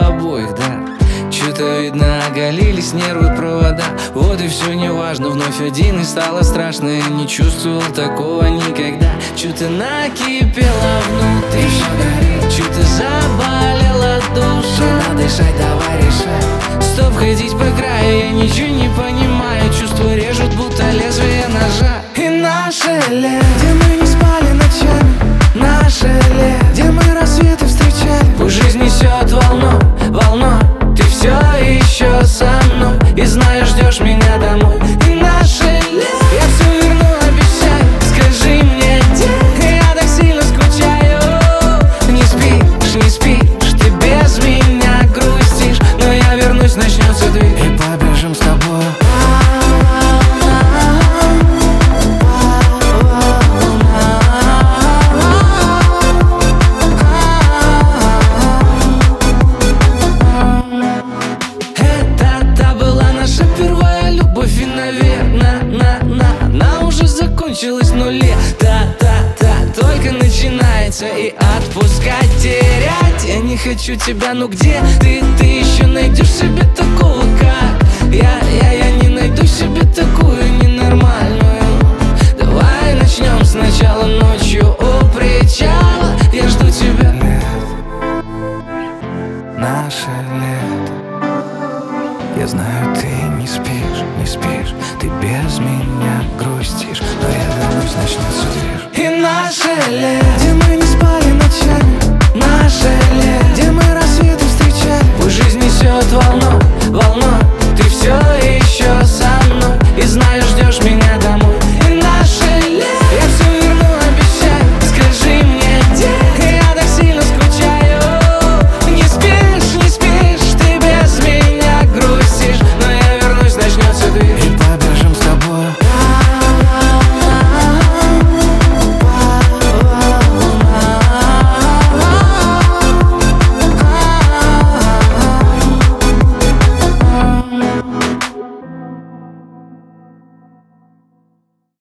обоих, да. Чё-то видно, оголились нервы, провода. Вот и все неважно, вновь один и стало страшно. Я не чувствовал такого никогда. Чё-то накипело внутри, всё горит. Чё-то заболела душа. Надо дышать, давай решай. Стоп, ходить по краю, я ничего не понимаю. Чувства режут, будто лезвие ножа. И наше лето, где мы не спали ночами. Наше лето, где мы рассветы встречали. Пусть жизнь несет волну, волной. Ты все еще со мной и знаешь, ждешь меня домой. И наше лето, я все верну, обещаю. Скажи мне, где я так сильно скучаю. Не спишь, не спишь, ты без меня грустишь. Но я вернусь, начнется дверь, и побежим с тобой. Но лето только начинается. И отпускать, терять я не хочу тебя. Ну где ты еще найдешь себе такого, как я не найду себе такую ненормальную. Давай начнем сначала ночью у причала. Я жду тебя. Наше лето. Я знаю, ты не спишь, не спишь. Ты без меня грустишь. Но я вернусь, начнется движ. И наше лето, где мы не спали ночами. Наше лето, где мы